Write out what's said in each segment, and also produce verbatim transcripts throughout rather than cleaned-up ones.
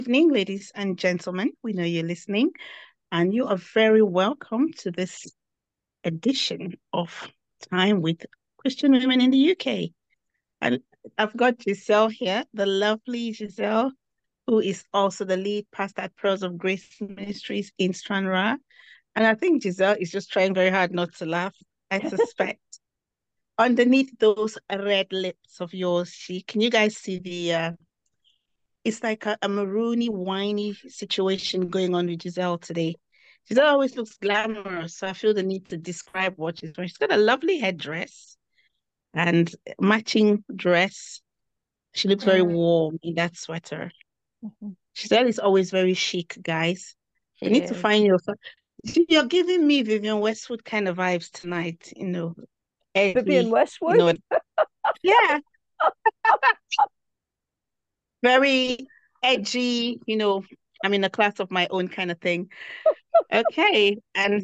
Evening, ladies and gentlemen. We know you're listening, and you are very welcome to this edition of Time with Christian Women in the U K. And I've got Giselle here, the lovely Giselle, who is also the lead pastor at Pearls of Grace Ministries in Stranraer. And I think Giselle is just trying very hard not to laugh. I suspect underneath those red lips of yours, she can you guys see the uh, it's like a, a maroony, whiny situation going on with Giselle today. Giselle always looks glamorous, so I feel the need to describe what she's wearing. She's got a lovely headdress and matching dress. She looks very Mm, warm in that sweater. mhm. Giselle is always very chic, guys. She We need to is. find you. You're giving me Vivian Westwood kind of vibes tonight, you know, Vivian edgy, you Westwood. know. Yeah, very edgy, you know, I'm in a class of my own kind of thing. Okay, and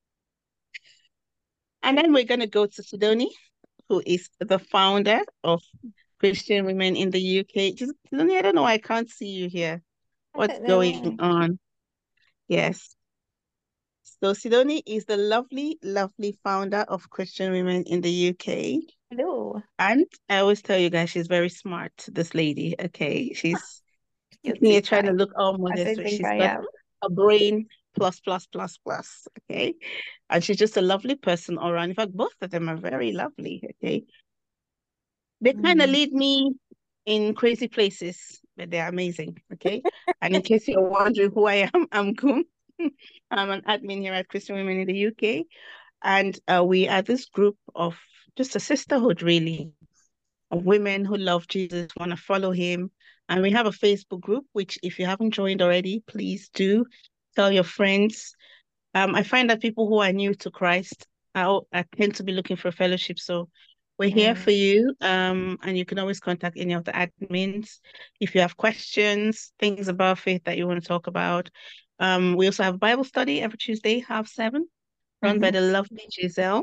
and then we're gonna go to Sidonie, who is the founder of Christian Women in the U K. Just Sidonie, I don't know why I can't see you here. I What's don't know going why. on? Yes. So Sidonie is the lovely, lovely founder of Christian Women in the U K. Hello. And I always tell you guys, she's very smart, this lady. Okay. She's You're sitting too here trying to kind. look all I modest, don't but think she's I got am. a brain plus, plus, plus, plus. Okay. And she's just a lovely person all around. In fact, both of them are very lovely. Okay. They kind of Mm. lead me in crazy places, but they're amazing. Okay. And in case you're wondering who I am, I'm Kum. I'm an admin here at Christian Women in the U K. And uh, we are this group of just a sisterhood, really, of women who love Jesus, want to follow him. And we have a Facebook group, which if you haven't joined already, please do tell your friends. Um, I find that people who are new to Christ are, I tend to be looking for fellowship. So we're here Mm. for you. Um, and you can always contact any of the admins if you have questions, things about faith that you want to talk about. Um, we also have Bible study every Tuesday, half seven, run by Mhm. the lovely Giselle.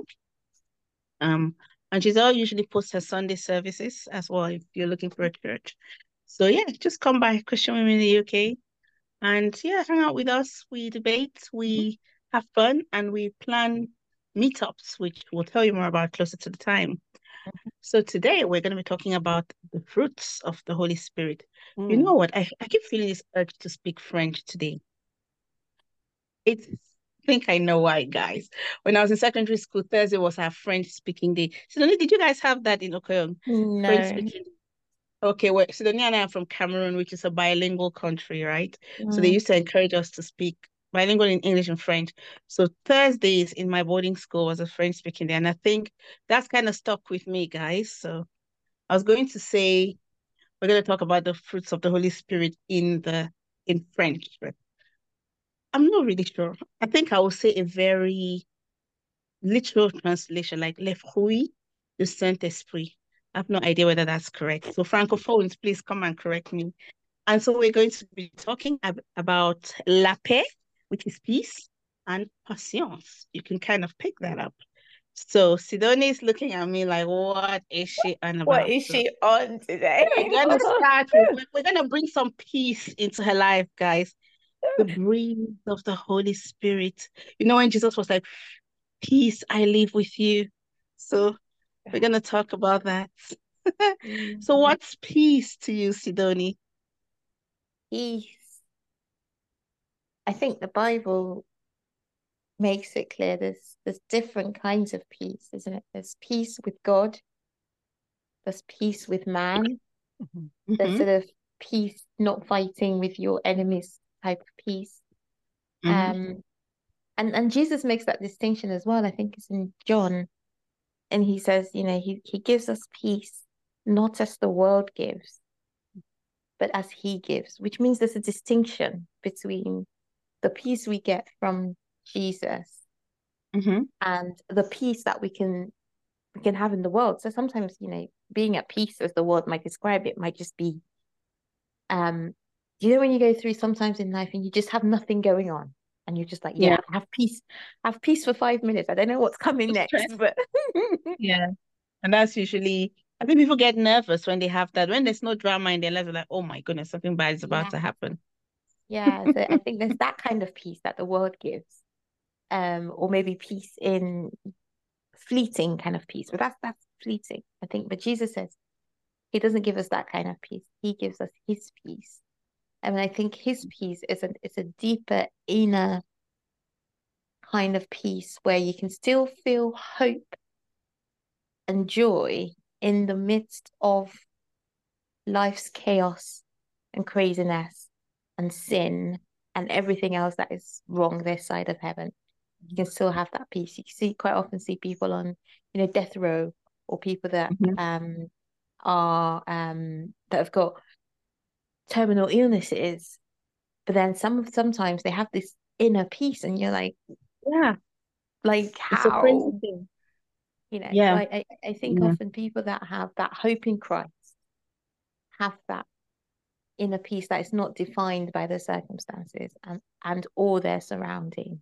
Um, and Giselle usually posts her Sunday services as well if you're looking for a church. So yeah, just come by Christian Women in the U K and yeah, hang out with us. We debate, we have fun, and we plan meetups, which we'll tell you more about closer to the time. So today we're going to be talking about the fruits of the Holy Spirit. You know Mm. what? I, I keep feeling this urge to speak French today. It's I think I know why, guys. When I was in secondary school, Thursday was our French speaking day. Sidonie, did you guys have that in Okoyong? French No. speaking. Okay, well, Sidonie and I are from Cameroon, which is a bilingual country, right? So they Mm. used to encourage us to speak bilingual in English and French. So Thursdays in my boarding school was a French speaking day, and I think that's kind of stuck with me, guys. So I was going to say we're going to talk about the fruits of the Holy Spirit in the in French, but I'm not really sure. I think I will say a very literal translation, like les fruits du Saint-Esprit. I have no idea whether that's correct. So francophones, please come and correct me. And so we're going to be talking ab about la paix, which is peace, and patience. You can kind of pick that up. So Sidonie is looking at me like, what is she on What about? is So she on today? we're gonna start with we're, we're gonna bring some peace into her life, guys. The breeze of the Holy Spirit. You know when Jesus was like, peace I leave with you. So we're going to talk about that. So Mm. what's peace to you, Sidonie? Peace. I think the Bible makes it clear there's there's different kinds of peace, isn't it? There's peace with God, there's peace with man, there's Mm-hmm, sort of peace not fighting with your enemies type of peace. mm-hmm, Um, and and Jesus makes that distinction as well. I think it's in John, and he says, you know, he he gives us peace, not as the world gives, but as he gives, which means there's a distinction between the peace we get from Jesus mm-hmm. and the peace that we can we can have in the world. So sometimes, you know, being at peace, as the world might describe it, might just be, um, you know, when you go through sometimes in life and you just have nothing going on, and you're just like, yeah, Yeah. have peace, have peace for five minutes. I don't know what's coming next, Stress. but Yeah. And that's usually, I think people get nervous when they have that. When there's no drama in their life, they're like, oh my goodness, something bad is about yeah, to happen. Yeah, so I think there's that kind of peace that the world gives. Um, or maybe peace in fleeting kind of peace, but that's that's fleeting, I think. But Jesus says he doesn't give us that kind of peace. He gives us his peace. And I think his peace is a it's a deeper, inner kind of peace where you can still feel hope and joy in the midst of life's chaos and craziness and sin and everything else that is wrong this side of heaven. You can still have that peace. You see quite often see people on, you know, death row, or people that Mhm. um are um that have got terminal illnesses, but then some sometimes they have this inner peace and you're like, Yeah, like it's a crazy how? thing. You know, so Yeah, I, I, I think yeah. often people that have that hope in Christ have that inner peace that is not defined by their circumstances and, and or their surrounding,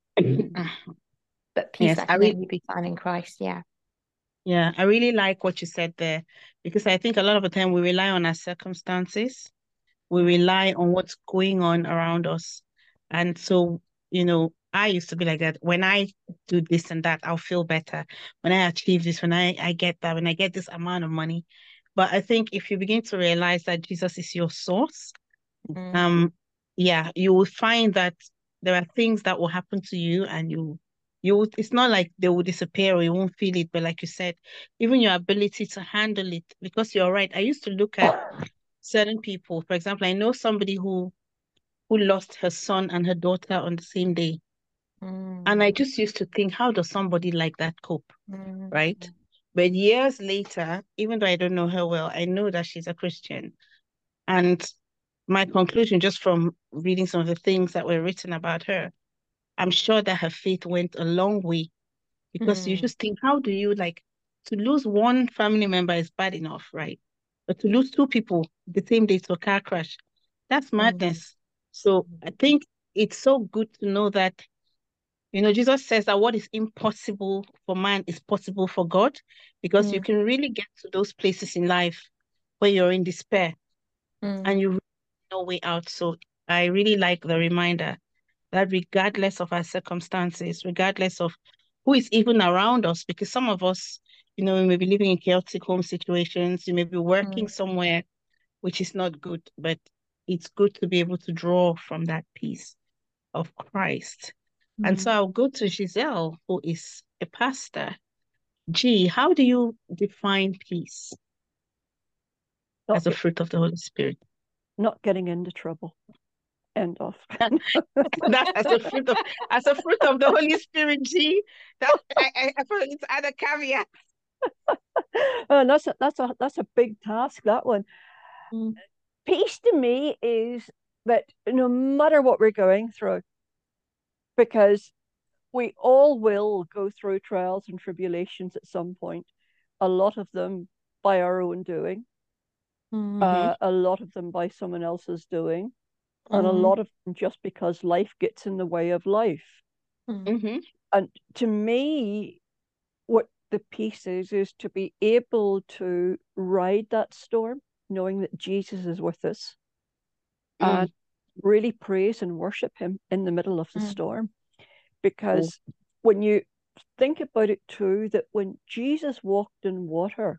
but peace Yes, that I can really, only be found in Christ. Yeah. yeah, I really like what you said there because I think a lot of the time we rely on our circumstances. We Mm, rely on what's going on around us. And so, you know, I used to be like that. When I do this and that, I'll feel better. When I achieve this, when I, I get that, when I get this amount of money. But I think if you begin to realize that Jesus is your source, mm, um, yeah, you will find that there are things that will happen to you and you you would, it's not like they will disappear or you won't feel it, but like you said, even your ability to handle it, because you're right. I used to look at certain people. For example, I know somebody who who lost her son and her daughter on the same day. And mm, I just used to think, how does somebody like that cope, right? mm, But years later, even though I don't know her well, I know that she's a Christian. And my conclusion, just from reading some of the things that were written about her, I'm sure that her faith went a long way because you mm, just think, how do you like to lose one family member is bad enough, right? But to lose two people the same day to a car crash, that's mm, madness. So I think it's so good to know that, you know, Jesus says that what is impossible for man is possible for God, because you mm, can really get to those places in life where you're in despair and mm, you really have no way out. So I really like the reminder that regardless of our circumstances, regardless of who is even around us, because some of us, you know, we may be living in chaotic home situations, you may be working mm, somewhere which is not good, but it's good to be able to draw from that peace of Christ. And so mm. I'll go to Giselle, who is a pastor. G, how do you define peace Not as a get, fruit of the Holy Spirit? not getting into trouble. End of. That as a fruit of as a fruit of the Holy Spirit, G. That I I, I thought it's add a caveat. And that's a, that's a that's a big task, that one. Mm, Peace to me is that no matter what we're going through, because we all will go through trials and tribulations at some point, a lot of them by our own doing, mm, Mm-hmm. uh, a lot of them by someone else's doing, and a mm, lot of them just because life gets in the way of life. mm, Mm-hmm. And to me, what the piece is, is to be able to ride that storm, knowing that Jesus is with us, Mm. and really praise and worship him in the middle of the mm, storm. Oh. Because when you think about it too, that when Jesus walked in water,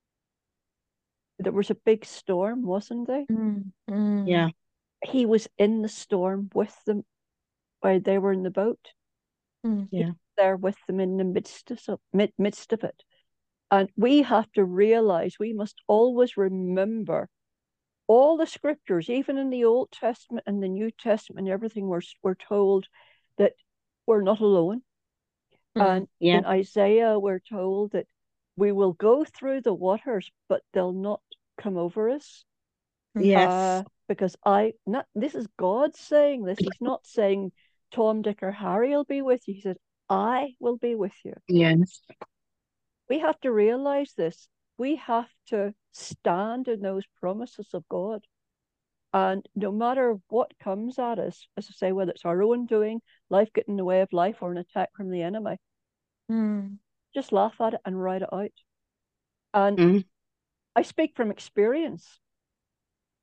there was a big storm, wasn't there? mm, mm, Yeah. He was in the storm with them while they were in the boat. mm, He Yeah. was there with them in the midst of mid, midst of it. And we have to realize, we must always remember all the scriptures, even in the Old Testament and the New Testament, everything we're, we're told that we're not alone. mm, And Yeah. in Isaiah, we're told that we will go through the waters, but they'll not come over us. mm, Yes. Uh, because I, not this is God saying this. He's not saying Tom, Dick, or Harry will be with you. He said, I will be with you. Yes. We have to realize this. We have to stand in those promises of God. And no matter what comes at us, as I say, whether it's our own doing, life getting in the way of life, or an attack from the enemy, mm, just laugh at it and ride it out. And Mm. I speak from experience.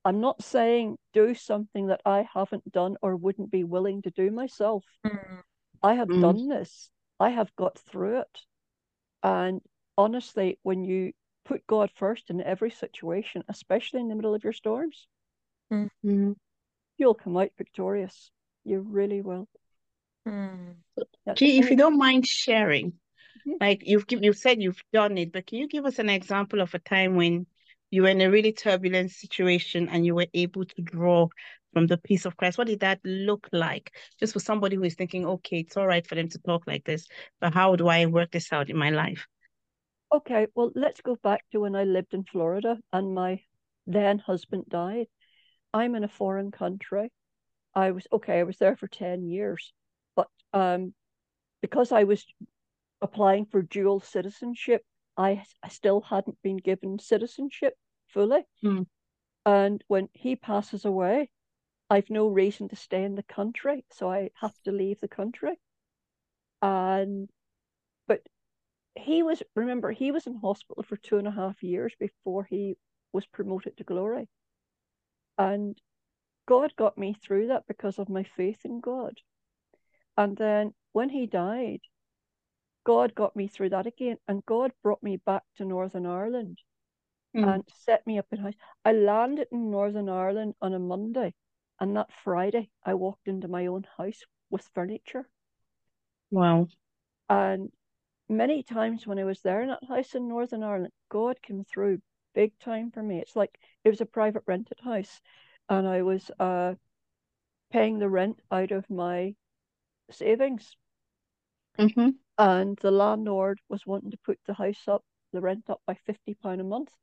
I'm not saying do something that I haven't done or wouldn't be willing to do myself. Mm. I have Mm. done this. I have got through it. And honestly, when you put God first in every situation, especially in the middle of your storms, Mm. you'll come out victorious. You really will. Mm. Yeah, Gee, and if you, you don't mind sharing, Mhm. like you've giv you've said you've done it, but can you give us an example of a time when you were in a really turbulent situation and you were able to draw from the peace of Christ? What did that look like? Just for somebody who is thinking, okay, it's all right for them to talk like this, but how do I work this out in my life? Okay, well, let's go back to when I lived in Florida and my then husband died. I'm in a foreign country. I was okay, I was there for ten years, but um, because I was applying for dual citizenship, I, I still hadn't been given citizenship fully. Mm. And when he passes away, I've no reason to stay in the country, so I have to leave the country. And but he was, remember, he was in hospital for two and a half years before he was promoted to glory. And God got me through that because of my faith in God. And then when he died, God got me through that again. And God brought me back to Northern Ireland Mm. and set me up in house. I landed in Northern Ireland on a Monday. And that Friday, I walked into my own house with furniture. Wow. And many times when I was there in that house in Northern Ireland, God came through big time for me. It's like it was a private rented house, and I was uh, paying the rent out of my savings. Mm-hmm. And the landlord was wanting to put the house up, the rent up by fifty pounds a month.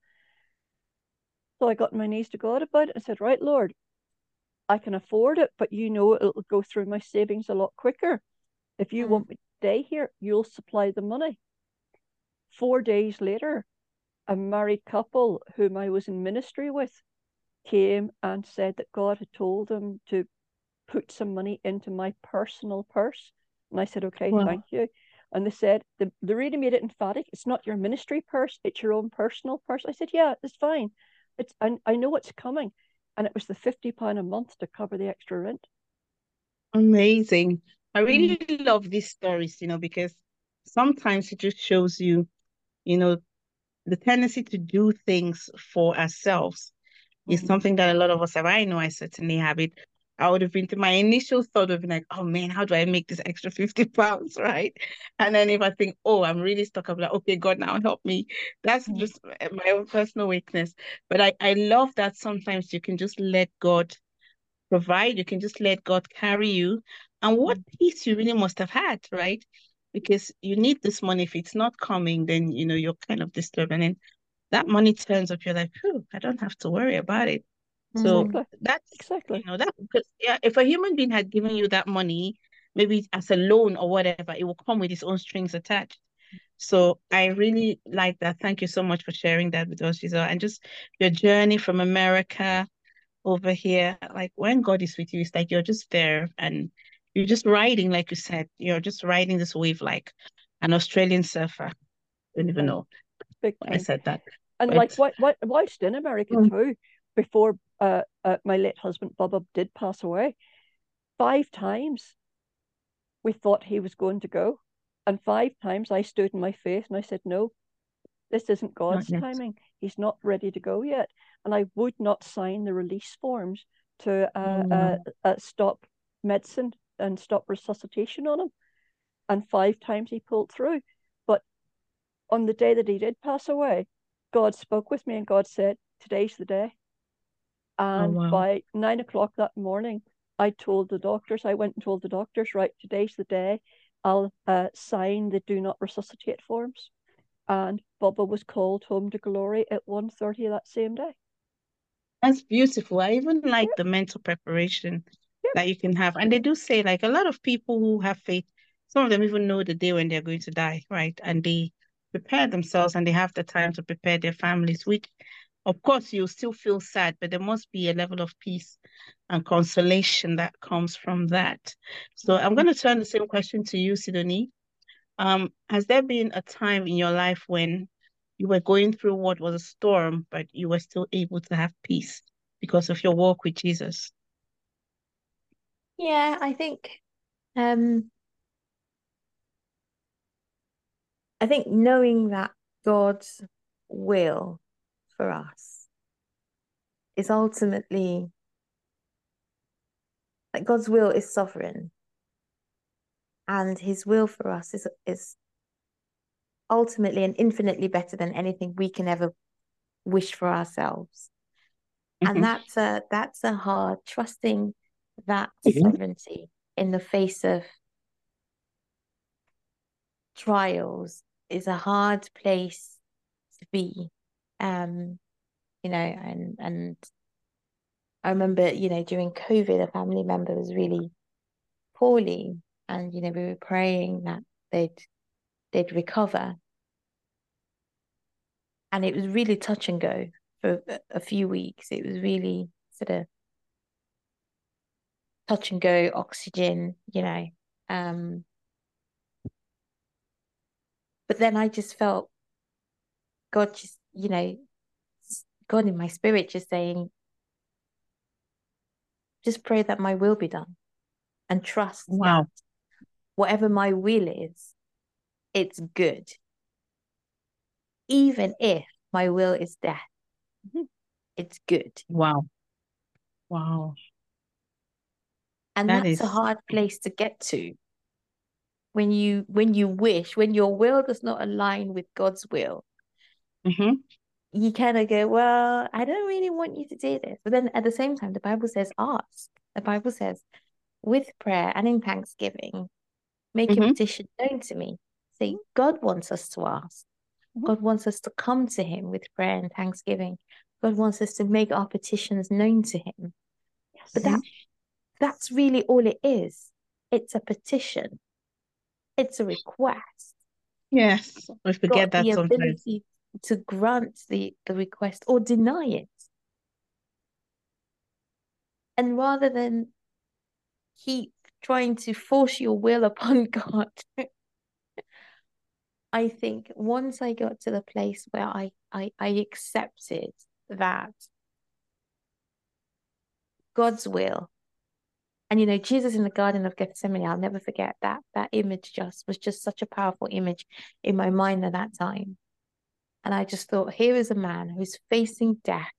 So I got on my knees to God about it and said, right, Lord, I can afford it, but you know it'll go through my savings a lot quicker. If you Mm. want me to stay here, you'll supply the money. Four days later, a married couple whom I was in ministry with came and said that God had told them to put some money into my personal purse. And I said, okay, Wow. thank you. And they said, they, they really made it emphatic. It's not your ministry purse, it's your own personal purse. I said, yeah, it's fine. It's I, I know it's coming. And it was the fifty pounds a month to cover the extra rent. Amazing. I Mm. really love these stories, you know, because sometimes it just shows you, you know, the tendency to do things for ourselves is Mm. something that a lot of us have. I know I certainly have it. I would have been to my initial thought would have been like, oh man, how do I make this extra fifty pounds, right? And then if I think, oh, I'm really stuck, I'm like, okay, God, now help me. That's Mm. just my own personal weakness. But I, I love that sometimes you can just let God provide, you can just let God carry you. And what Mm. peace you really must have had, right? Because you need this money. If it's not coming, then you know you're kind of disturbed. And then that money turns up, you're like, "Phew, I don't have to worry about it." So Mm. Exactly. that's, you Exactly. know, that because yeah, if a human being had given you that money, maybe as a loan or whatever, it will come with its own strings attached. So I really like that. Thank you so much for sharing that with us, Giselle, and just your journey from America over here. Like when God is with you, it's like you're just there and you're just riding, like you said, you're just riding this wave like an Australian surfer. I don't Big even time. know Big why I time. said that. And like But what what whilst in America mm, too, before uh, uh my late husband Bubba did pass away, five times we thought he was going to go. And five times I stood in my faith and I said, no, this isn't not God's yet. timing. He's not ready to go yet. And I would not sign the release forms to uh, uh, Mm, uh, stop medicine and stop resuscitation on him. And five times he pulled through. But on the day that he did pass away, God spoke with me and God said, today's the day. oh And wow. by nine o'clock that morning, I told the doctors, I went and told the doctors, right, today's the day. I'll uh, sign the do not resuscitate forms. And Bubba was called home to glory at one thirty that same day. That's beautiful. I even like Yep, the mental preparation yep. that you can have. And they do say like a lot of people who have faith, some of them even know the day when they're going to die, right? And they prepare themselves and they have the time to prepare their families, which of course you'll still feel sad, but there must be a level of peace and consolation that comes from that. So I'm going to turn the same question to you, Sidonie. Um, has there been a time in your life when you were going through what was a storm, but you were still able to have peace? because of your walk with Jesus? Yeah, I think um I think knowing that God's will for us is ultimately, like, God's will is sovereign, and his will for us is is ultimately and infinitely better than anything we can ever wish for ourselves. And Mhm. that's a that's a hard trusting that Mhm. sovereignty in the face of trials is a hard place to be. Um, you know, and and I remember, you know, during COVID, a family member was really poorly, and you know, we were praying that they'd they'd recover, and it was really touch and go for a, a few weeks. It was really sort of touch and go, oxygen, you know. Um, but then I just felt God just, you know, God in my spirit just saying, just pray that my will be done and trust that Wow. whatever my will is, it's good. Even if my will is death, it's good. Wow. Wow. And That that's a is. hard place to get to when you when you wish, when your will does not align with God's will. Mm-hmm. You kind of go, well, I don't really want you to do this. But then at the same time, the Bible says, ask. The Bible says, with prayer and in thanksgiving, make your Mm-hmm. petition known to me. See, God wants us to ask. Mhm. God wants us to come to him with prayer and thanksgiving. God wants us to make our petitions known to him. Yes. But that that's really all it is. It's a petition. It's a request. Yes, we forget Got that the sometimes. ability to grant the, the request or deny it. And rather than keep trying to force your will upon God, I think once I got to the place where I, I, I accepted that God's will, and you know, Jesus in the Garden of Gethsemane, I'll never forget that. That image just was just such a powerful image in my mind at that time. And I just thought, here is a man who's facing death,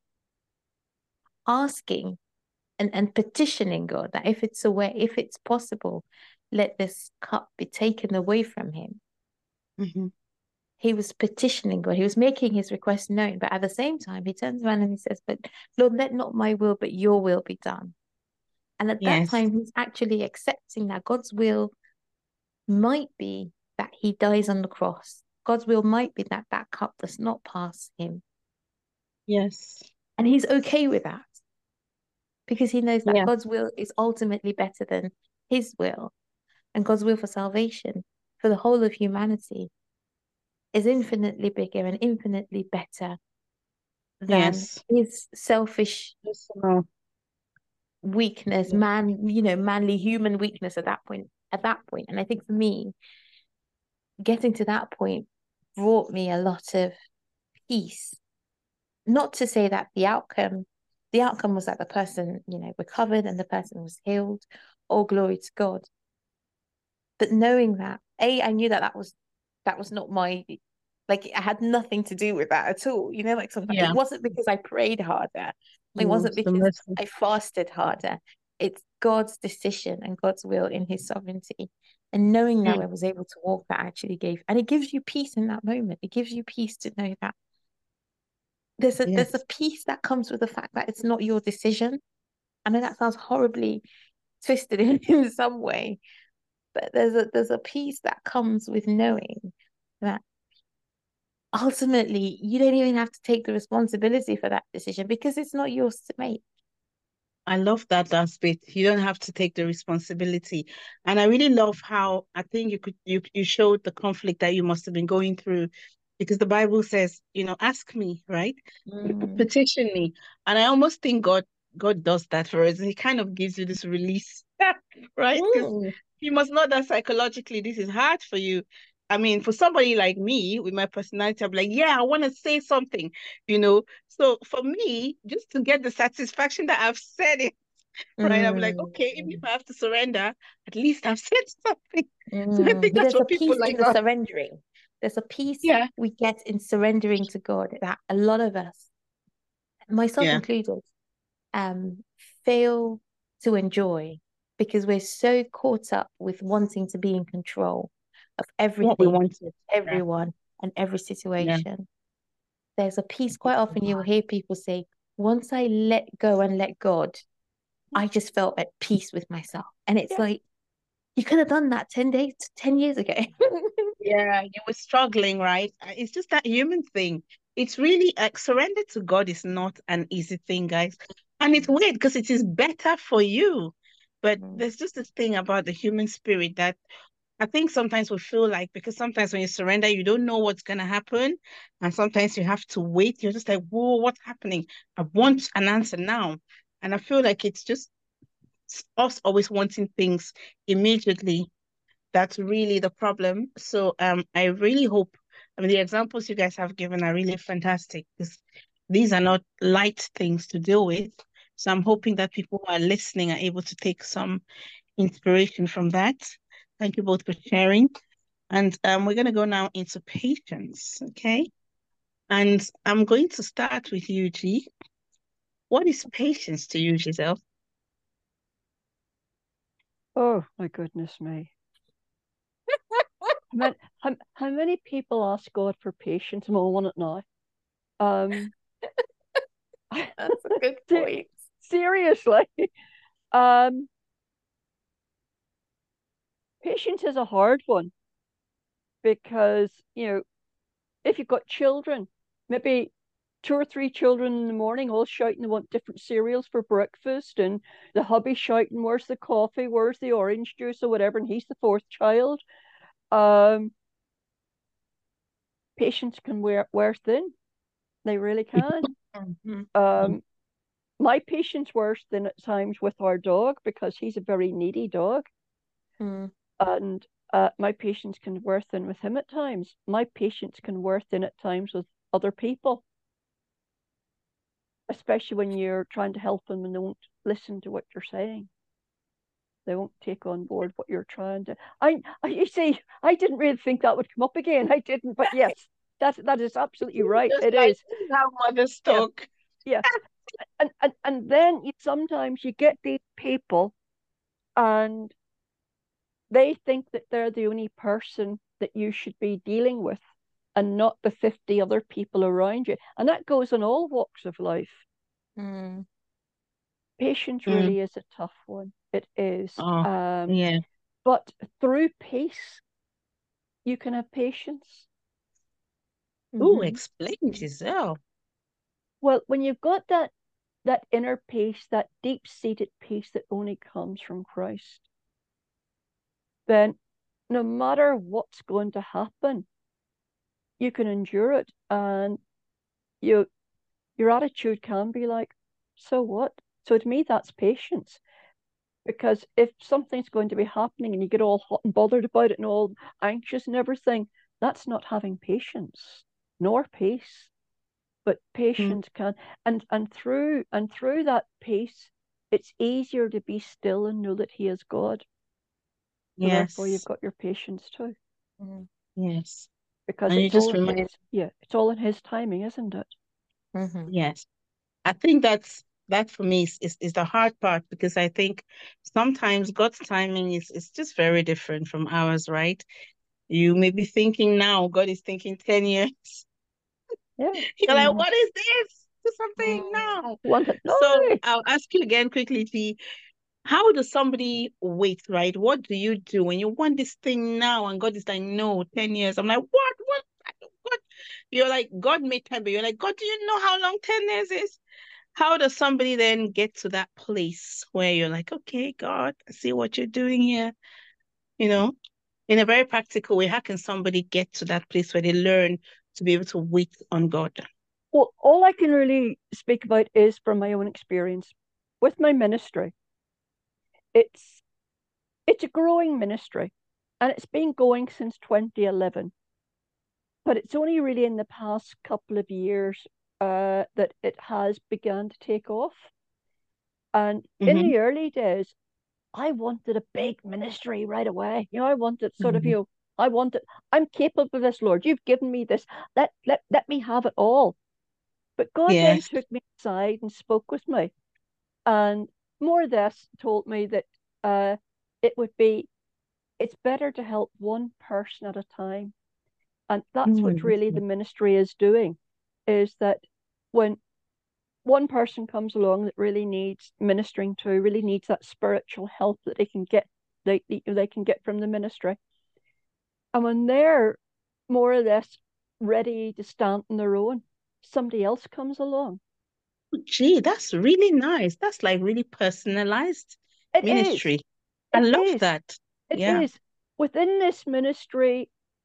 asking and, and petitioning God that if it's away, if it's possible, let this cup be taken away from him. Mm-hmm. He was petitioning God. He was making his request known. But at the same time, he turns around and he says, but Lord, let not my will, but your will be done. And at that Yes. time, he's actually accepting that God's will might be that he dies on the cross. God's will might be that that cup does not pass him. Yes. And he's okay with that because he knows that Yeah. God's will is ultimately better than his will. And God's will for salvation for the whole of humanity is infinitely bigger and infinitely better than Yes. his selfish Personal. weakness, man, you know, manly human weakness at that point, at that point. And I think for me, getting to that point brought me a lot of peace. Not to say that the outcome, the outcome was that the person, you know, recovered and the person was healed. All glory to God. But knowing that, A, I knew that that was that was not my, like, I had nothing to do with that at all. You know, like sometimes Yeah. it wasn't because I prayed harder. It Mm, wasn't it's the because mercy. I fasted harder. It's God's decision and God's will in his sovereignty. And knowing that Mm. I was able to walk that actually gave, and it gives you peace in that moment. It gives you peace to know that there's a there's a Yes. peace that comes with the fact that it's not your decision. I know that sounds horribly twisted in, in some way, but there's a there's a peace that comes with knowing that ultimately you don't even have to take the responsibility for that decision because it's not yours to make. I love that aspect. You don't have to take the responsibility. And I really love how I think you could you you showed the conflict that you must have been going through because the Bible says, you know, ask me, right? Mm. Petition me. And I almost think God God does that for us. He kind of gives you this release, right? Because Mm. he must know that psychologically this is hard for you. I mean, for somebody like me with my personality, I'm like, yeah, I want to say something, you know. So for me, just to get the satisfaction that I've said it, right? I'm like, okay, even if Mm. I have to surrender, at least I've said something. So I Mm. think But that's there's a what people peace in like the us. surrendering. There's a peace Yeah, we get in surrendering to God that a lot of us, myself yeah. included, um, fail to enjoy because we're so caught up with wanting to be in control of What we everything, want to. Yeah, everyone, and every yeah. situation. There's a peace. Quite often you'll hear people say, once I let go and let God, I just felt at peace with myself. And it's Yeah. like, you could have done that ten days, ten years ago. Yeah, you were struggling, right? Uh, It's just that human thing. It's really like surrender to God is not an easy thing, guys. And it's weird because it is better for you. But Mm. there's just this thing about the human spirit that I think sometimes we feel like because sometimes when you surrender, you don't know what's gonna happen. And sometimes you have to wait. You're just like, whoa, what's happening? I want an answer now. And I feel like it's just us always wanting things immediately. That's really the problem. So um, I really hope, I mean, the examples you guys have given are really fantastic because these are not light things to deal with. So I'm hoping that people who are listening are able to take some inspiration from that. Thank you both for sharing. And um, we're going to go now into patience, okay? And I'm going to start with you, G. What is patience to you, Giselle? Oh my goodness me. How many, how, how many people ask God for patience? I'm all on it now. Um, That's a good se- point. seriously. Um, patience is a hard one because, you know, if you've got children, maybe two or three children in the morning all shouting they want different cereals for breakfast, and the hubby shouting, where's the coffee, where's the orange juice or whatever, and he's the fourth child. Um, patience can wear wear thin. They really can. Mhm. Um, my patience worse than at times with our dog because he's a very needy dog, Mm. and uh, my patience can wear thin with him at times. My patience can wear thin at times with other people, especially when you're trying to help them and they won't listen to what you're saying. They won't take on board what you're trying to. I, I you see, I didn't really think that would come up again. I didn't, but yes, that that is absolutely right. Just It like is. how mothers Yeah, talk. yeah. And and and then you, sometimes you get these people, and they think that they're the only person that you should be dealing with, and not the fifty other people around you. And that goes in all walks of life. Mm. Patience Mm. really is a tough one. It is. Oh, Um, yeah. but through peace, you can have patience. Ooh, Mm-hmm. explain, Giselle. Well, when you've got that that inner peace, that deep-seated peace that only comes from Christ, then no matter what's going to happen, you can endure it, and you your attitude can be like, so what? So to me, that's patience. Because if something's going to be happening and you get all hot and bothered about it and all anxious and everything, that's not having patience nor peace. But Mm. patience can, and and through and through that peace, it's easier to be still and know that He is God. So therefore, you've Yes, got your patience too, Mm-hmm. yes. because And you it's all just in remind, His. Yeah, it's all in His timing, isn't it? Mm-hmm. yes. I think that's that for me is, is is the hard part because I think sometimes God's timing is is just very different from ours, right? You may be thinking now, God is thinking ten years. Yeah. You're like, Mm-hmm. what is this? Do something now. Want it? No. So I'll ask you again quickly, T. How does somebody wait, right? What do you do when you want this thing now and God is like, no, ten years? I'm like, what? What? What? You're like, God made time, but you're like, God, do you know how long ten years is? How does somebody then get to that place where you're like, okay, God, I see what you're doing here? You know, in a very practical way, how can somebody get to that place where they learn to be able to wait on God? Well, all I can really speak about is from my own experience with my ministry. It's it's a growing ministry. and it's been going since twenty eleven. But it's only really in the past couple of years uh, that it has begun to take off. And mm-hmm. in the early days, I wanted a big ministry right away. You know, I wanted sort mm-hmm. of, you know, I wanted, I'm capable of this, Lord. You've given me this. Let, let, let me have it all. But God yes. then took me aside and spoke with me. And more or less told me that uh, it would be, it's better to help one person at a time. And that's mm-hmm. what really the ministry is doing, is that when one person comes along that really needs ministering to, really needs that spiritual help that they can get, they, they can get from the ministry. And when they're more or less ready to stand on their own, somebody else comes along. Gee, that's really nice. That's like really personalized it ministry. Is. I it love is. that. It yeah. is. Within this ministry,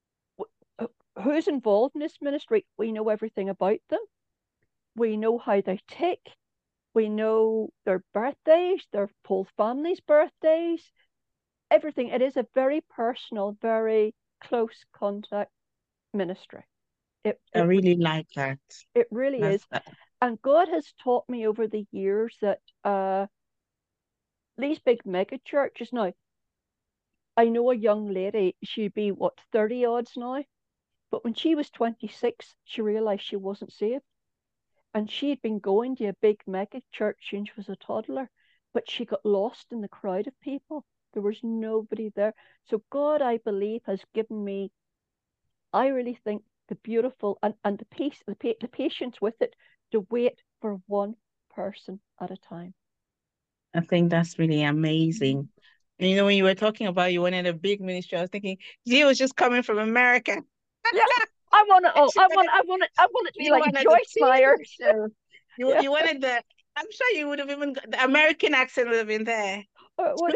who's involved in this ministry, we know everything about them. We know how they tick. We know their birthdays, their whole family's birthdays, everything. It is a very personal, very close contact ministry. It, I it, really like that. It really That's is. That. And God has taught me over the years that uh, these big mega churches now, I know a young lady, she'd be, what, thirty odds now? But when she was twenty-six, she realized she wasn't saved. And she had been going to a big mega church since she was a toddler, but she got lost in the crowd of people. There was nobody there. So God, I believe, has given me, I really think, the beautiful and, and the peace, the, the patience with it to wait for one person at a time. I think that's really amazing. Mm-hmm. And you know, when you were talking about you wanted a big ministry, I was thinking, gee, was just coming from America. Yeah. I want to. Oh, I want. I want it. I want it to be you like Joyce Meyer. You, yeah. you wanted the. I'm sure you would have even got, the American accent would have been there. Uh, what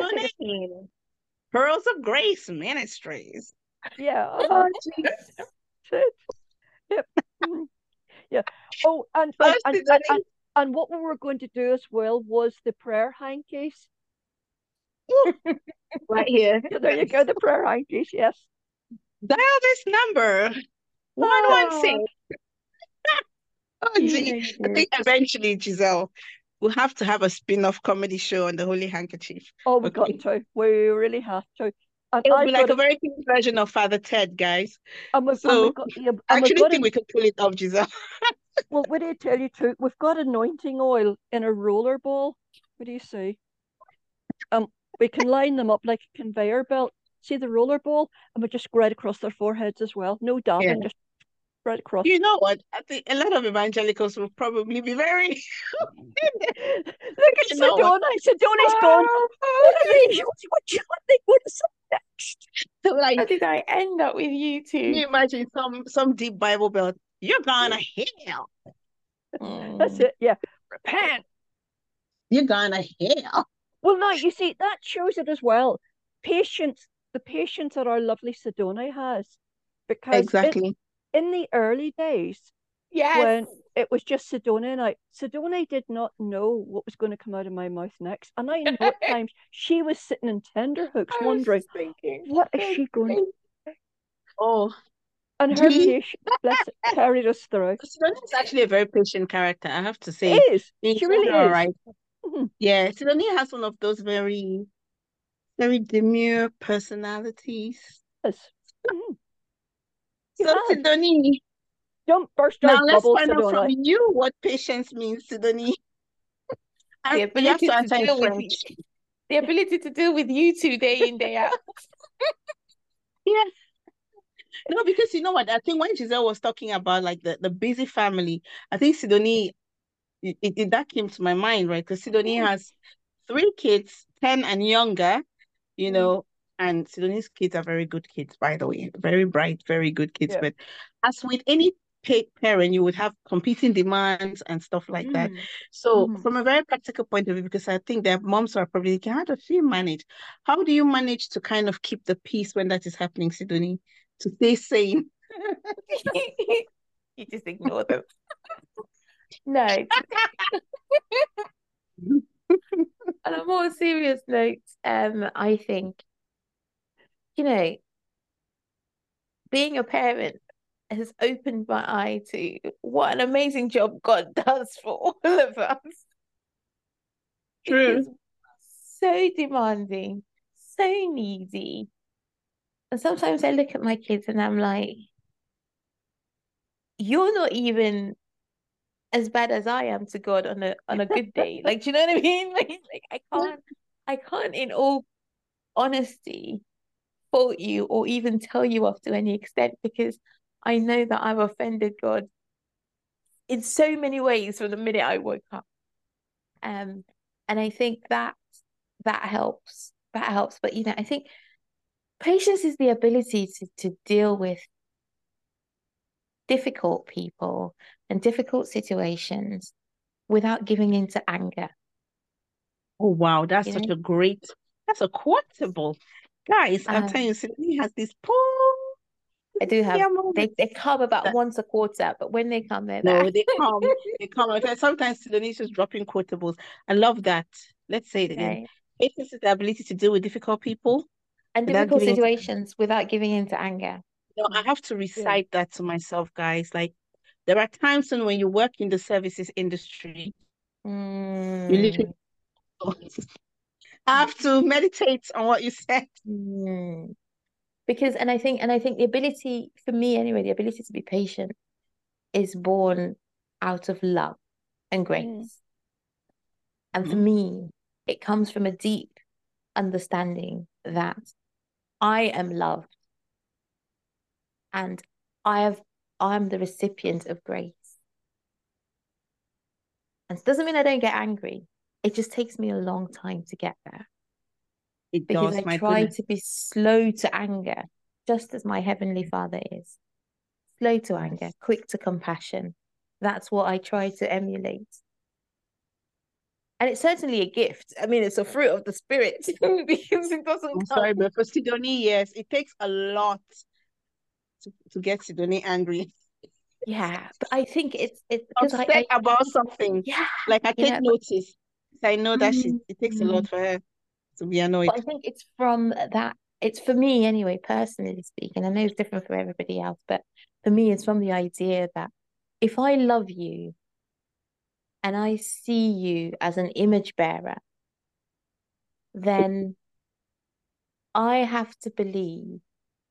Pearls of Grace Ministries. Yeah. Uh, yep. Yeah. Oh, and and, and, and, and and what we were going to do as well was the prayer hankies. Right here. Yeah, there you go. The prayer hankies. Yes. Dial this number. One one six. Oh, gee. I think eventually, Giselle, we'll have to have a spin-off comedy show on the Holy Handkerchief. Oh, we've okay. got to. We really have to. And It'll I've be like a, a very cute version of Father Ted, guys. And we've, so and we've got, yeah, I and actually we've got think a, we could pull it off, Giselle. Well, what do you tell you too? We've got anointing oil in a roller ball. What do you say? Um, we can line them up like a conveyor belt. See the roller ball, and we just spread across their foreheads as well. No dabbing, yeah. just spread across. You know what? I think a lot of evangelicals will probably be very. Look at Sedona. Sedona's gone. What are they? What, what, what they want to say next? So like, how did I end up with you two? Can you imagine some some deep Bible belt? You're gonna hell. Mm. That's it. Yeah. Repent. You're gonna hell. Well, no, you see, that shows it as well. Patience, the patience that our lovely Sedona has. Because exactly. in, in the early days, yes. when it was just Sedona and I, Sedona did not know what was going to come out of my mouth next. And I know at times she was sitting in tenterhooks wondering, thinking, what is she going to do? Oh. And her patience, bless it, carried us through. Sidonia is actually a very patient character, I have to say. It is. She really is. All right. Mm-hmm. Yeah, Sidonia has one of those very, very demure personalities. Yes. Mm-hmm. So, Sidonia, don't burst now out let's bubbles, find out Sedona. from you what patience means, Sidonia. The ability to, to deal with you. The ability to deal with you two day in, day out. Yes. No, because you know what? I think when Giselle was talking about like the, the busy family, I think Sidonia, it, it, that came to my mind, right? Because Sidonia mm. has three kids, ten and younger, you mm. know, and Sidonia's kids are very good kids, by the way, very bright, very good kids. Yeah. But as with any parent, you would have competing demands and stuff like mm. that. So mm. from a very practical point of view, because I think their moms are probably thinking, how does she manage? How do you manage to kind of keep the peace when that is happening, Sidonia? To stay sane. You just ignore them. No. On a more serious note, um, I think, you know, being a parent has opened my eye to what an amazing job God does for all of us. True. Because so demanding, so needy. And sometimes I look at my kids and I'm like, you're not even as bad as I am to God on a on a good day. Like, do you know what I mean? Like, like I can't I can't in all honesty fault you or even tell you off to any extent, because I know that I've offended God in so many ways from the minute I woke up. Um, and I think that that helps. That helps. But you know, I think patience is the ability to to deal with difficult people and difficult situations without giving in to anger. Oh wow, that's You such know, a great, that's a quotable. Guys, I'm um, telling you, Sydney has this poor I do have they moment. they come about That, once a quarter, but when they come, they're there. no, they come, they come. And sometimes Sydney's just dropping quotables. I love that. Let's say it again. Right. Patience is the ability to deal with difficult people And without difficult giving into. situations without giving in to anger. No, I have to Yeah. recite that to myself, guys. Like there are times when when you work in the services industry, you literally Mm. have to meditate on what you said. Mm. Because and I think and I think the ability for me anyway, the ability to be patient is born out of love and grace. Mm. And for Mhm. me, it comes from a deep understanding that I am loved and I have I'm the recipient of grace. And it doesn't mean I don't get angry. It just takes me a long time to get there. It Because I does, my try goodness. to be slow to anger, just as my Heavenly Father is. Slow to Yes. anger, quick to compassion. That's what I try to emulate. And it's certainly a gift. I mean, it's a fruit of the Spirit because it doesn't I'm come. sorry, but for Sidonie, yes, it takes a lot to, to get Sidonie angry. Yeah, but I think it's it's because I, Upset I about something. yeah, Like I you take know, notice. I know that she it takes a mm, lot for her to be but annoyed. I think it's from that. It's for me anyway, personally speaking. I know it's different for everybody else, but for me, it's from the idea that if I love you and I see you as an image bearer, then I have to believe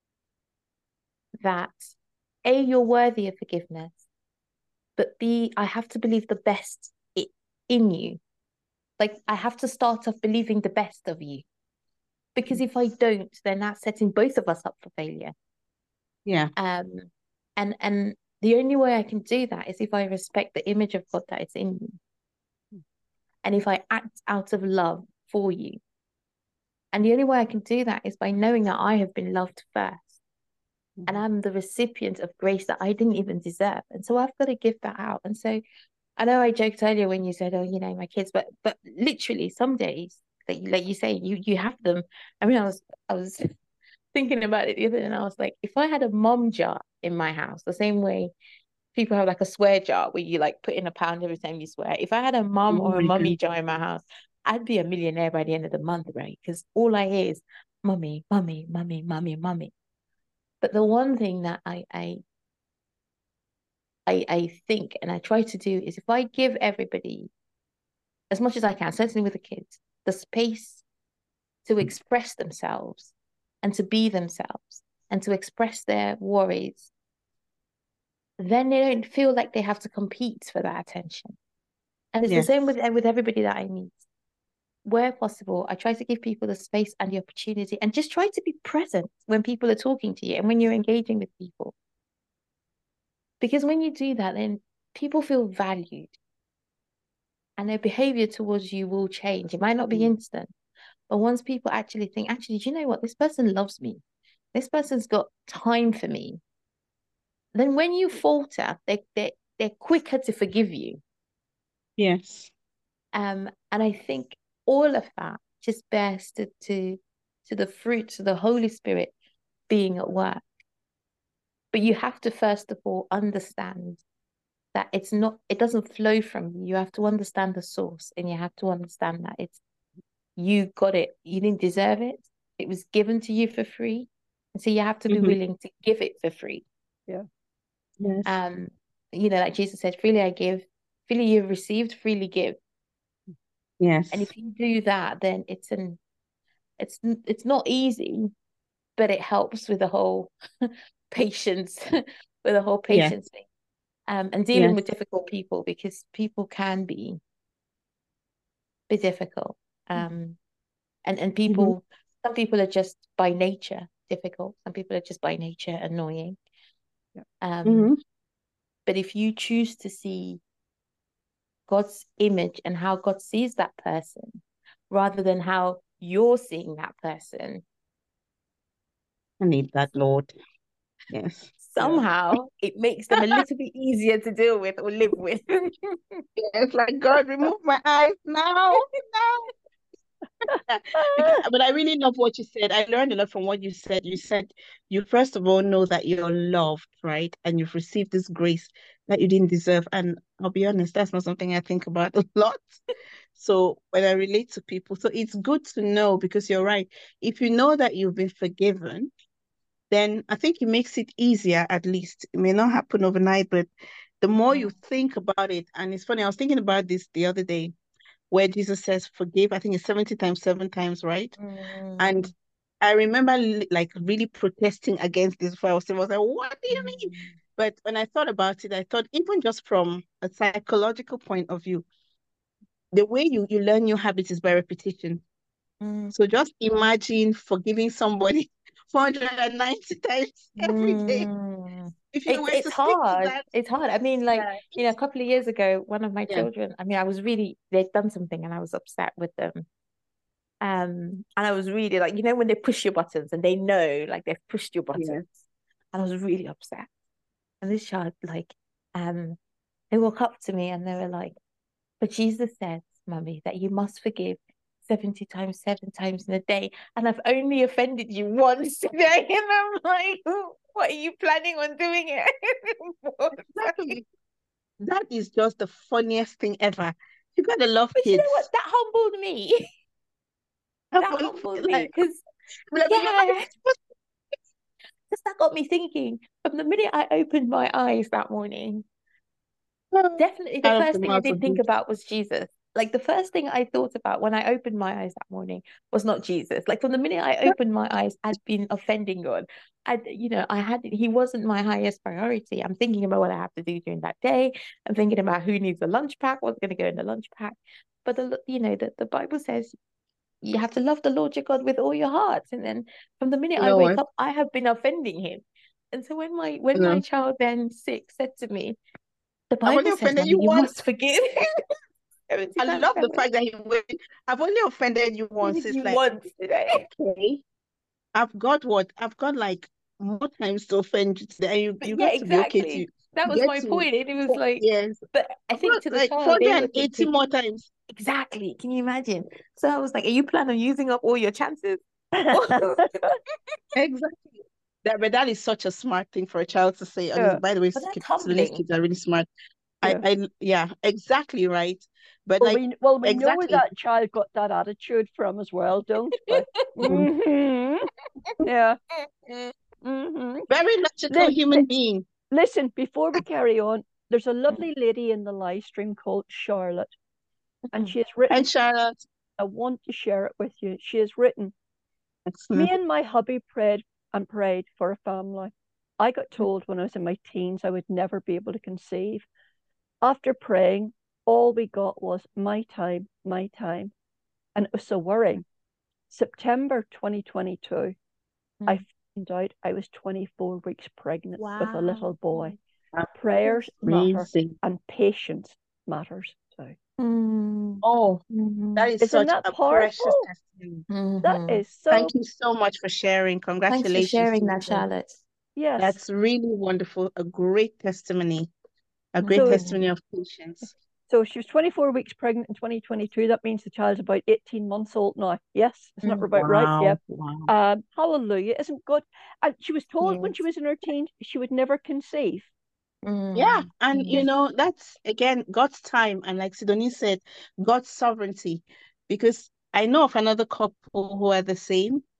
that A, you're worthy of forgiveness, but B, I have to believe the best i- in you. Like I have to start off believing the best of you. Because if I don't, then that's setting both of us up for failure. Yeah. Um, and and the only way I can do that is if I respect the image of God that is in me, and if I act out of love for you. And the only way I can do that is by knowing that I have been loved first, and I'm the recipient of grace that I didn't even deserve. And so I've got to give that out. And so I know I joked earlier when you said, "Oh, you know, my kids," but but literally some days, like like you say, you you have them. I mean, I was I was thinking about it the other day, and I was like, if I had a mom jar in my house, the same way people have like a swear jar where you like put in a pound every time you swear. If I had a mom Oh or a my mummy God. jar in my house, I'd be a millionaire by the end of the month, right? Because all I hear is mummy, mummy, mummy, mummy, mummy. But the one thing that I I I I think and I try to do is if I give everybody as much as I can, certainly with the kids, the space to express themselves and to be themselves and to express their worries, then they don't feel like they have to compete for that attention. And it's the Yes. same with with everybody that I meet. Where possible, I try to give people the space and the opportunity and just try to be present when people are talking to you and when you're engaging with people. Because when you do that, then people feel valued and their behavior towards you will change. It might not be instant, but once people actually think, actually, do you know what? This person loves me. This person's got time for me. Then when you falter, they, they, they're quicker to forgive you. Yes. Um, and I think all of that just bears to, to, to the fruits of the Holy Spirit being at work. But you have to first of all understand that it's not, it doesn't flow from you. You have to understand the source and you have to understand that it's, you got it. You didn't deserve it. It was given to you for free. So you have to be Mhm. willing to give it for free. Yeah. Yes. Um, you know, like Jesus said, freely I give, freely you've received, freely give. Yes. And if you do that, then it's an it's it's not easy, but it helps with the whole patience, with the whole Yes. patience thing. Um, and dealing Yes. with difficult people, because people can be be difficult. Um, and and Mhm. people, some people are just by nature difficult. Some people are just by nature annoying. Yeah. Um, Mhm. but if you choose to see God's image and how God sees that person, rather than how you're seeing that person, I need that, Lord. Yes. Yeah. somehow it makes them a little bit easier to deal with or live with. It's like, God, remove my eyes now. Now. Because, but I really love what you said. I learned a lot from what you said. You said you first of all know that you're loved, right? And you've received this grace that you didn't deserve. And I'll be honest, that's not something I think about a lot. So when I relate to people, so it's good to know, because you're right. If you know that you've been forgiven, then I think it makes it easier, at least. It may not happen overnight, but the more you think about it, and it's funny, I was thinking about this the other day, where Jesus says, forgive, I think it's seventy times, seven times, right? And Mm, I remember li- like really protesting against this before. I was, I was like, what do you mean? mm, But when I thought about it, I thought even just from a psychological point of view, the way you, you learn new habits is by repetition. mm, So just imagine forgiving somebody four hundred ninety times every day. mm. If you It's were it's to stick to hard. that, It's hard. I mean, like, yeah, you know, a it's, couple of years ago, one of my yeah, children, I mean, I was really, they'd done something and I was upset with them. Um, and I was really like, you know, when they push your buttons and they know like they've pushed your buttons. yeah. And I was really upset. And this child, like, um, they walk up to me and they were like, but Jesus says, Mummy, that you must forgive seventy times, seven times in a day. And I've only offended you once today. And I'm like, what are you planning on doing it? Exactly. That is just the funniest thing ever. You gotta love But you know what? kids. That humbled me. Have That fun, humbled me like, because, like, but you're not yeah, even supposed because that got me thinking. From the minute I opened my eyes that morning, to definitely the out of the first thing I mouth didn't of think babes. about was Jesus. Like the first thing I thought about when I opened my eyes that morning was not Jesus. Like from the minute I opened my eyes, I'd been offending God. I, you know, I had he wasn't my highest priority. I'm thinking about what I have to do during that day. I'm thinking about who needs a lunch pack, what's going to go in the lunch pack. But the, you know, the, the Bible says you have to love the Lord your God with all your heart. And then from the minute You I know wake what? up, I have been offending him. And so when my when You my know, child then six said to me, the I've only Bible says, offended Mommy, you you once. must forgive. seventy I times love the seven. fact that he went. I've only offended you once. Offended It's you like, once today. okay, I've got what? I've got like more times to offend you today. And you, But you yeah, got to be okay to exactly. That was get my to point. And it was four like, years. but I I've think got to the like child, they were four hundred eighty thinking, more times. exactly. Can you imagine? So I was like, are you planning on using up all your chances? Exactly. That, but that is such a smart thing for a child to say. And it's, Yeah. by the way, But that's Sudanese humbling. kids are really smart. I, Yeah. I, yeah, exactly right. But Well, like, we well we know where exactly, that child got that attitude from as well, don't we? hmm Yeah. hmm very logical Li- human being. listen, before we carry on, there's a lovely lady in the live stream called Charlotte, and she has And written. Charlotte, I want to share it with you. She has written, me excellent. and my hubby prayed and prayed for a family. I got told when I was in my teens I would never be able to conceive. After praying, all we got was my time, my time. And it was so worrying. September twenty twenty-two, I found out I was twenty-four weeks pregnant with a little Wow. boy. That's Prayers matter amazing. and patience matters too. Mm, Oh, that mhm, is Isn't such that a precious powerful? testimony. That mhm. is so, Thank you so much for sharing. Thanks for Congratulations to sharing you that, both. Charlotte. yes. That's really wonderful. A great testimony. A great So it's Mm. testimony of patience. so she was twenty-four weeks pregnant in twenty twenty-two. That means the child's about eighteen months old now. Yes, isn't that Mm. about right? Wow. Yep. Wow. Um, hallelujah. Isn't God? And she was told when she Yes. was in her teens she would never conceive. Yeah. Mm. And you Mm. know, that's again God's time. And like Sidonie said, God's sovereignty. Because I know of another couple who are the same.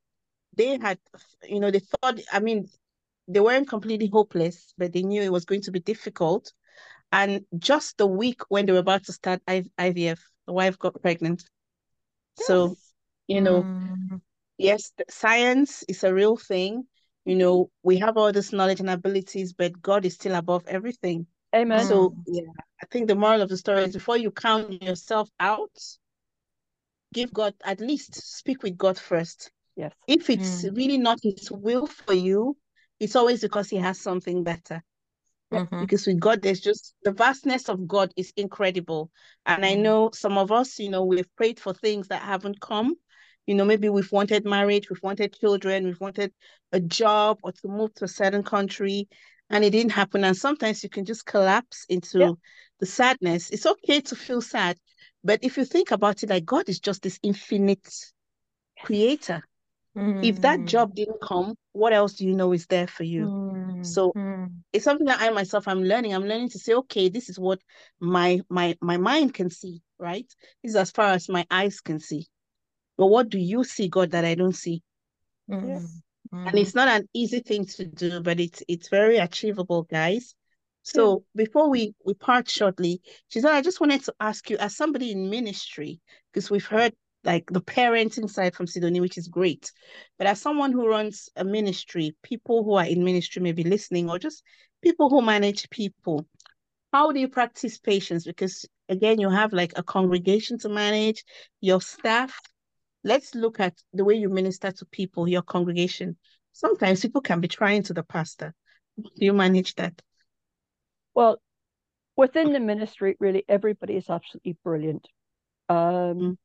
they had, you know, they thought, I mean, they weren't completely hopeless, but they knew it was going to be difficult. And just the week when they were about to start I V F, the wife got pregnant. So, Yes. you know, Mm. yes, the science is a real thing. You know, we have all this knowledge and abilities, but God is still above everything. Amen. So, Mm. yeah, I think the moral of the story is before you count yourself out, give God, at least speak with God first. Yes. If it's Mm. really not His will for you, it's always because He has something better. Yep. Mhm. Because with God, there's just the vastness of God is incredible. And I Mm. know some of us, you know, we've prayed for things that haven't come. You know, maybe we've wanted marriage, we've wanted children, we've wanted a job or to move to a certain country, and it didn't happen. And sometimes you can just collapse Yep. into the sadness. It's okay to feel sad, but if you think about it, like God is just this infinite creator. If that Mm. job didn't come, what else do you know is there for you? Mm. So Mm. it's something that I myself I'm learning. I'm learning to say, okay, this is what my my my mind can see, right? This is as far as my eyes can see. But what do you see, God, that I don't see? Mm. Yes. And Mm. it's not an easy thing to do, but it's it's very achievable, guys. Yeah. So before we we part shortly, she said, I just wanted to ask you, as somebody in ministry, because we've heard like the parenting side from Sidonie, which is great. But as someone who runs a ministry, people who are in ministry may be listening, or just people who manage people. How do you practice patience? Because again, you have like a congregation to manage, your staff. Let's look at the way you minister to people, your congregation. Sometimes people can be trying to the pastor. Do you manage that? Well, within the ministry, really, everybody is absolutely brilliant. Um, Mm.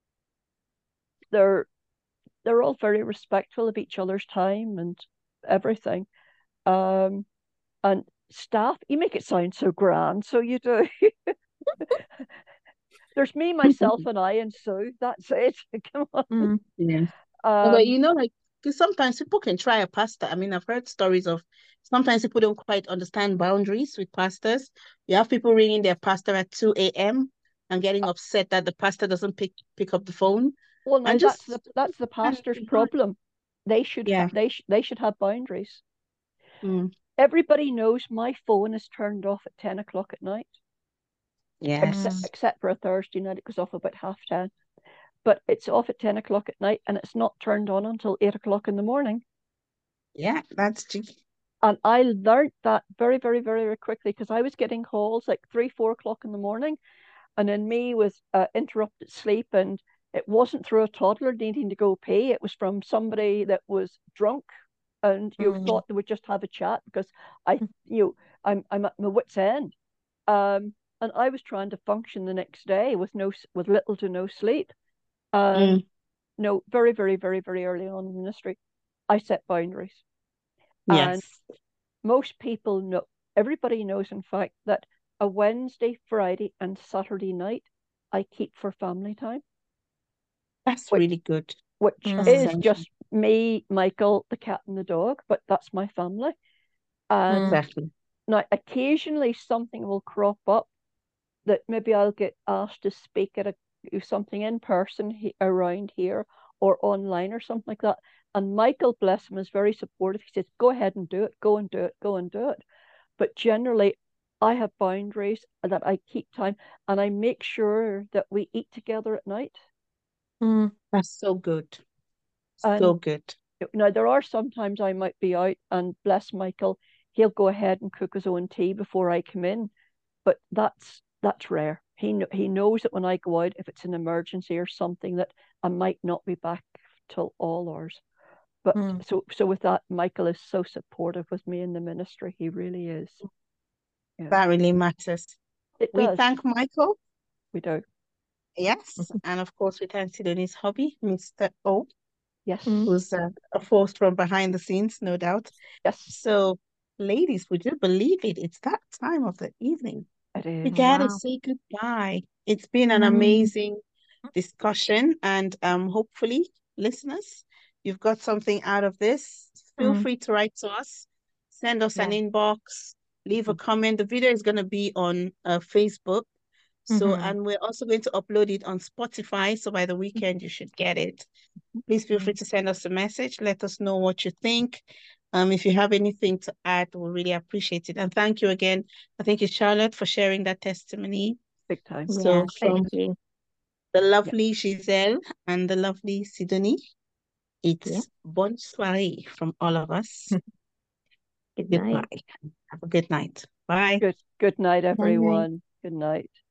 they're they're all very respectful of each other's time and everything. Um, and staff, you make it sound so grand, so you do. There's me, myself, and I, and Sue. That's it. Come on. Mm. Yes. No, but Um, you know, like, because sometimes people can try a pastor. I mean, I've heard stories of sometimes people don't quite understand boundaries with pastors. You have people ringing their pastor at two a m and getting upset that the pastor doesn't pick pick up the phone. well, now And that's just, the that's the and pastor's problem. They should ha yeah. they sh they should have boundaries. Mm. Everybody knows my phone is turned off at ten o'clock at night, except Mm. Yes. except for a Thursday night. It goes off about half ten, but it's off at ten o'clock at night, and it's not turned on until eight o'clock in the morning. Yeah, that's G. And I learned that very, very, very, very quickly because I was getting calls like three, four o'clock in the morning, and then me with uh, interrupted sleep, and it wasn't through a toddler needing to go pee. It was from somebody that was drunk, and you know, Mm. thought they would just have a chat because I, you know, I'm I'm at my wit's end. Um, and I was trying to function the next day with no with little to no sleep. And Mm. no, very, very, very, very early on in the ministry, I set boundaries. And Yes. most people know, everybody knows, in fact, that a Wednesday, Friday, and Saturday night I keep for family time, That's which really good. which That's Mm. is essential. just me, Michael, the cat, and the dog, but that's my family. And Mm. Exactly. now occasionally something will crop up that maybe I'll get asked to speak at a something in person he, around here or online or something like that. And Michael, bless him, is very supportive. He says, "Go ahead and do it. Go and do it. Go and do it." But generally, I have boundaries that I keep time, and I make sure that we eat together at night. Mm. That's so good. So And good. now there are sometimes I might be out, and bless Michael, he'll go ahead and cook his own tea before I come in. But that's that's rare. He he knows that when I go out, if it's an emergency or something, that I might not be back till all hours. But Mm. so so with that, Michael is so supportive with me in the ministry. He really is. Yeah, That really matters. it We does. thank Michael. We do. Yes. And of course, we thank Sidonie's hubby, Mister O, Yes. Mm. who's uh, a force from behind the scenes, no doubt. Yes, So, ladies, would you believe it? It's that time of the evening. it We is. gotta Wow. say goodbye. It's been an Mm. amazing discussion, and um, hopefully, listeners, you've got something out of this. Feel Mm. free to write to us, send us an Yeah. inbox, leave a Mhm. comment. The video is going to be on uh, Facebook, So, Mhm. and we're also going to upload it on Spotify. So by the weekend, you should get it. Please feel free to send us a message. Let us know what you think. Um, if you have anything to add, we'll really appreciate it. And thank you again. I thank you, Charlotte, for sharing that testimony. Big time. So Yeah, from thank you. the Yeah. lovely Giselle and the lovely Sidonie, Yeah. it's bonne soirée from all of us. Good night. Goodbye. Have a good night. Bye. Good good night, Night night. everyone. Good night.